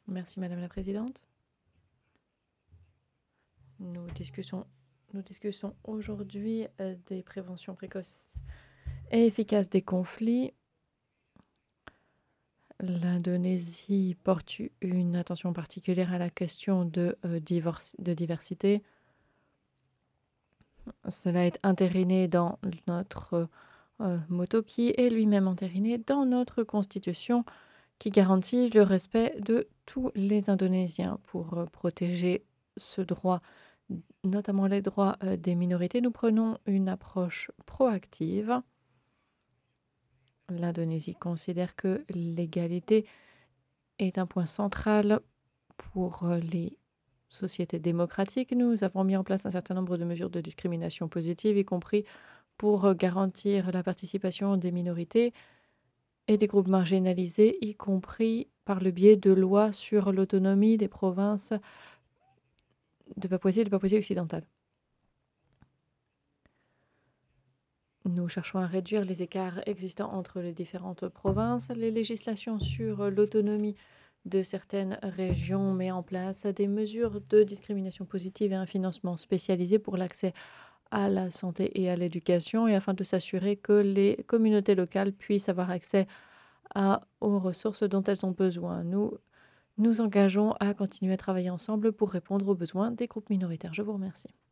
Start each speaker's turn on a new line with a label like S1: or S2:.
S1: Merci Madame la Présidente. Nous discutons, nous discutons aujourd'hui des préventions précoces et efficaces des conflits. L'Indonésie porte une attention particulière à la question de diversité. Cela est entériné dans notre motto qui est lui-même entériné dans notre constitution qui garantit le respect de tous les Indonésiens pour protéger ce droit, notamment les droits des minorités. Nous prenons une approche proactive. L'Indonésie considère que l'égalité est un point central pour les sociétés démocratiques. Nous avons mis en place un certain nombre de mesures de discrimination positive, y compris pour garantir la participation des minorités et des groupes marginalisés, y compris par le biais de lois sur l'autonomie des provinces de Papouasie et de Papouasie occidentale. Nous cherchons à réduire les écarts existants entre les différentes provinces. Les législations sur l'autonomie de certaines régions mettent en place des mesures de discrimination positive et un financement spécialisé pour l'accès à la santé et à l'éducation, et afin de s'assurer que les communautés locales puissent avoir accès aux ressources dont elles ont besoin. Nous nous engageons à continuer à travailler ensemble pour répondre aux besoins des groupes minoritaires. Je vous remercie.